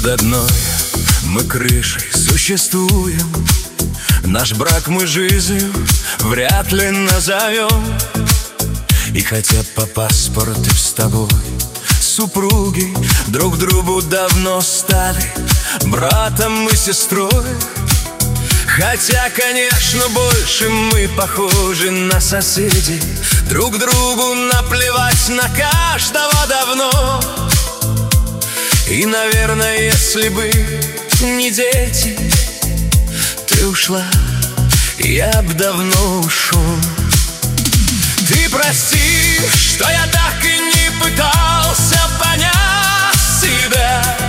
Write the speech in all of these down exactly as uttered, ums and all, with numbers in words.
под одной мы крышей существуем. Наш брак мы жизнью вряд ли назовем. И хотя по паспорту с тобой супруги, друг другу давно стали братом и сестрой. Хотя, конечно, больше мы похожи на соседей, друг другу наплевать на каждого давно. И, наверное, если бы не дети, ты ушла, я б давно ушел. Ты прости, что я так и не пытался понять себя,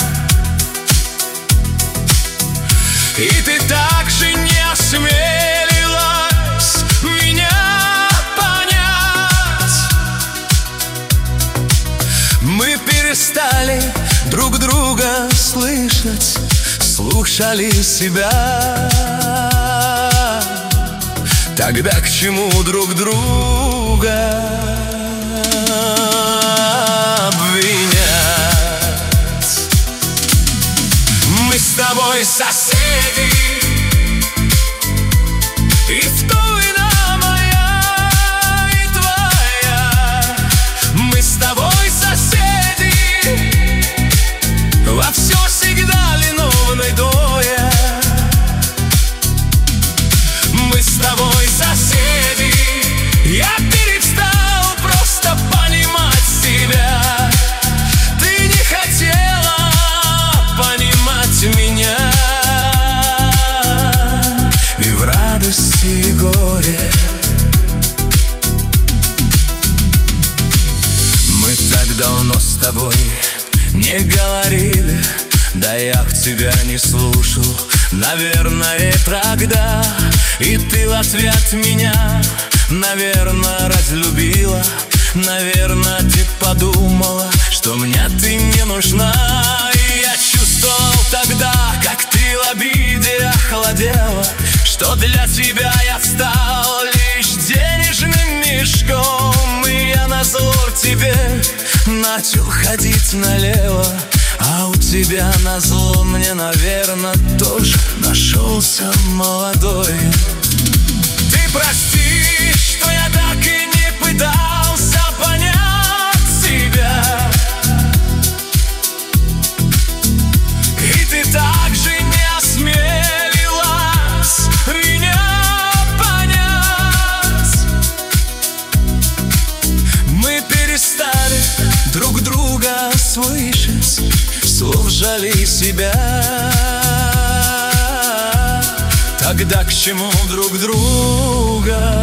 и ты так же не осмелилась меня понять. Мы перестали друг друга слышать, слушали себя. Тогда к чему друг друга обвинять? Мы с тобой соседи, и вторина моя и твоя. Мы с тобой соседи, во все всегда виновны двое. Мы с тобой соседи, я перестал просто понимать себя. Ты не хотела понимать меня. И в радости, и горе мы так давно с тобой не говорили. Да я к тебя не слушал, наверное, тогда. И ты в ответ меня, наверное, разлюбила. Наверное, ты подумала, что мне ты не нужна. И я чувствовал тогда, как ты в обиде охладела, что для тебя я стал лишь денежным мешком. И я назло тебе начал ходить налево, а у тебя назло мне, наверное, тоже нашелся молодой. Ты прости, что я так и не пытался понять себя, и ты так же не осмелилась меня понять. Мы перестали друг друга слышать, слов жалей себя. Тогда к чему друг друга